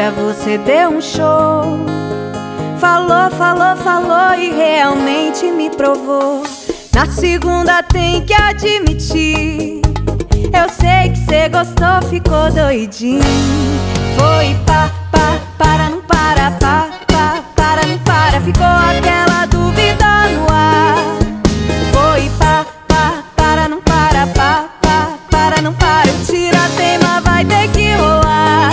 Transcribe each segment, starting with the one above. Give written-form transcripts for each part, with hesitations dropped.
primeira você deu um show. Falou, falou, falou e realmente me provou. Na segunda tem que admitir, eu sei que cê gostou, ficou doidinho. Foi pá, pá, para, não para, pá, pá, para, não para. Ficou aquela dúvida no ar. Foi pá, pá, para, não para, pá, pá, para, não para. O tira-teima vai ter que rolar.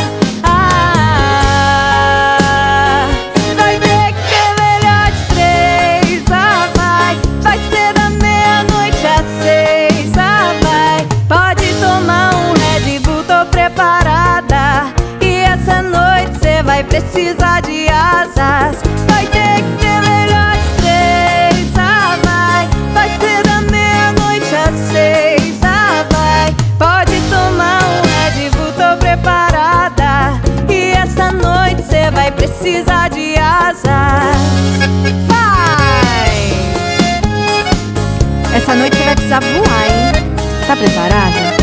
Vai ter que ter melhor de três. Vai ser da meia-noite às 6. Vai, pode tomar um Red Bull, tô preparada. E essa noite cê vai precisar de asas. Vai ter que ter melhor de três. Vai ser da meia-noite às 6. Vai, pode tomar um Red Bull, tô preparada. E essa noite cê vai precisar de asas. Vai! Essa noite você vai precisar voar, hein? Tá preparada?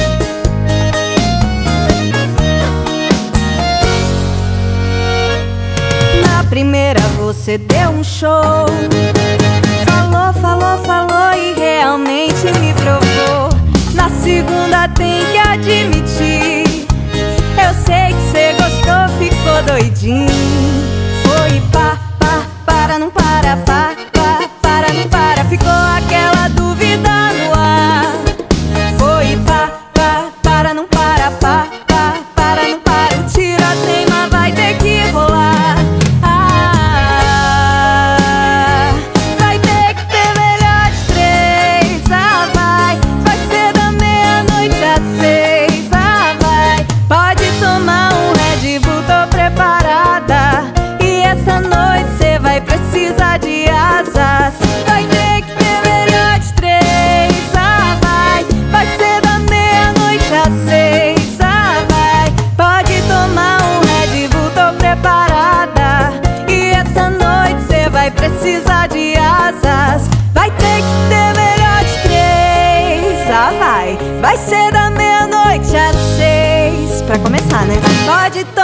Na primeira você deu um show. Falou, falou, falou e realmente me provou. Na segunda tem que admitir, eu sei que cê gostou, ficou doidinho. Foi pá, pá, para, não para, pá, pá, para, não para. Ficou aquela dúvida no ar. Foi pá, pá, para, não para, pá, pá, para, não para. O tira-teima vai ter que rolar. Vai ter que ter melhor de três. Vai ser da meia-noite às 6. Vai, pode tomar um Red Bull, tô preparada. E essa noite cê vai precisar de asas. Vai ter que ter melhor de três. Vai ser da meia-noite às 6. Vai, pode tomar um Red Bull, tô preparada. E essa noite cê vai precisar de asas. Vai ter que ter melhor de três. Vai ser da meia-noite às 6. Pra começar, né? Pode tomar